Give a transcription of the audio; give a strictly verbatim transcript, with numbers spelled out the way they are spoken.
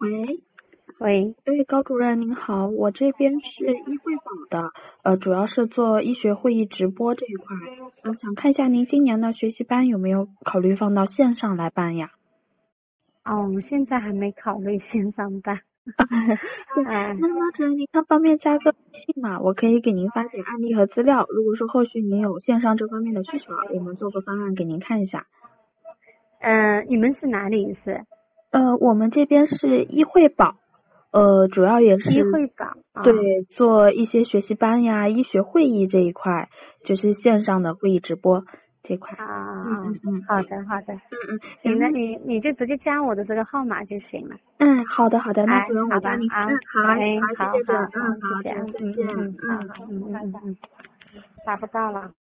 喂， 喂， 哎，高主任您好，我这边是医惠宝的，呃，主要是做医学会议直播这一块，呃，想看一下您今年的学习班有没有考虑放到线上来办呀？ 哦，我们现在还没考虑线上办。 对， 哎， 那那主任您看方便加个微信嘛？我可以给您发点案例和资料，如果说后续您有线上这方面的需求，我们做个方案给您看一下。 嗯、呃，你们是哪里是？ 呃，我们这边是医惠宝，呃，主要也是医惠宝啊。 对做一些学习班呀、医学会议这一块，就是线上的会议直播这块。 啊啊嗯嗯嗯， 好的好的， 嗯嗯， 行，那然后你你就直接加我的这个号码就行了。 嗯，好的好的，那哎， 主任我好吧加您。 啊， 嗯，好哎， 好，谢好谢主任。 好好， 嗯，好， 谢谢， 主任再见。 嗯嗯嗯，好嗯。 好，嗯嗯嗯嗯，查不到了。